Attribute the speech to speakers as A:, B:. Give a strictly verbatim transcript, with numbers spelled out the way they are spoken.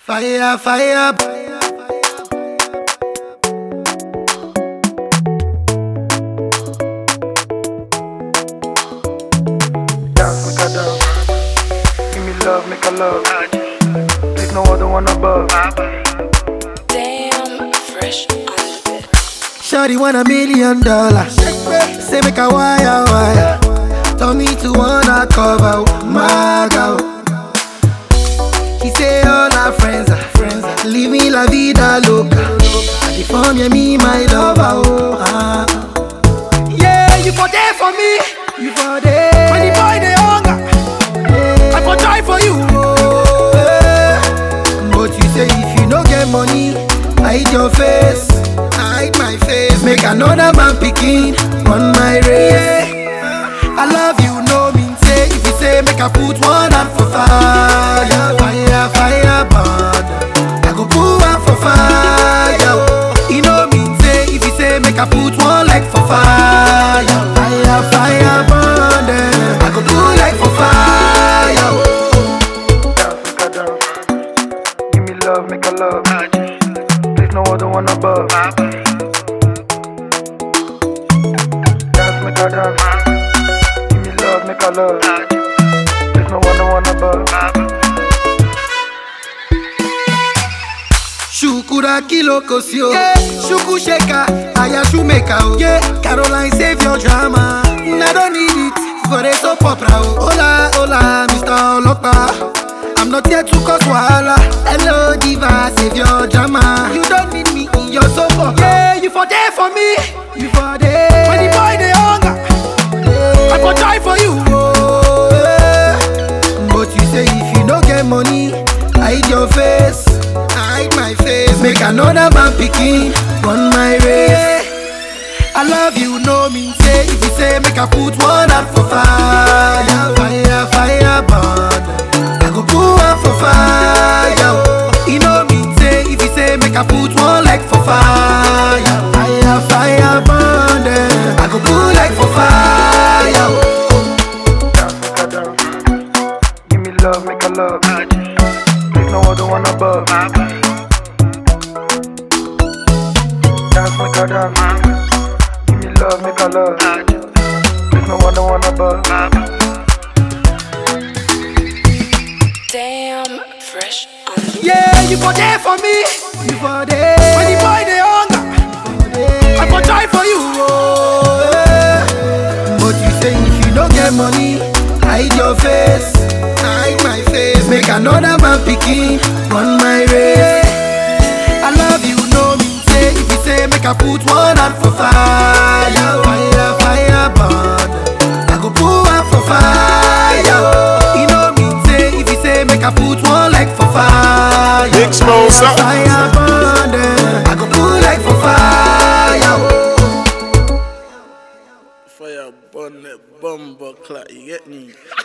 A: Fire, fire.
B: Dance, make a dance. Give me love, make a love. There's no other one above.
C: Damn, fresh on the bed.
A: Shawty want a million dollars. Say make a wire, wire. Tell me to wanna cover my girl. She say all her friends are friends. Leave me la vida loca. I deform you, me my lover. Oh, ah. Yeah, you for there for me. You for there. When the boy they hunger, I for try for you. Oh, yeah. But you say if you no get money, hide your face. Hide my face. Make another man picking on my race. I love you, no mean say. If you say make I put one hand for fire, fire, fire, burn. I go put one for fire. You know mean say. If you say make I put one leg for fire, fire, fire, burn. I go put leg for fire.
B: Dance, make a dance. Give me love, make a love. There's no other one above. Dance, make a dance. Give me love, make a love. There's no other one above.
A: Shukura kilo kosio, yeah. Shuku sheka, aya shumeka, oh. Yeah. Caroline save your drama. I don't need it for a soap opera. Oh. Hola, hola, Mister Olopa. I'm not here to cause wahala. Hello, diva, save your drama. You don't need me in your soap opera. Yeah, you for there for me. You for there. When the boy they hunger, yeah. I for try for you. Oh, yeah. But you say if you no get money, hide your face. Hide my face. Make another man picking on my race. I love you, no mean say. If you say make I put one hand for fire, fire, fire, burn. I go put one for fire. You know mean say. If you say make I put one leg for fire, fire, fire, burn. I go put leg for fire.
B: Dance, make a dance. Give me love, make a love. There's no other one above. Dance, make a dance. Give me love, make a love. There's no other one above.
C: Damn, fresh on the bed.
A: Yeah, you for there for me. You for there. When the boy they hunger, I for try for you. Oh, yeah. But you say if you don't get money, hide your face. Hide my face. Make another man picking on my race. I love you, no mean say. If you say make I put one hand for fire, fire, fire, burn. I go put one for fire. You know mean say. If you say make I put one leg for fire,
D: Big Smoke,
A: fire, fire, burn. I go put leg for fire.
E: Fire burn that bumper clock, you get me?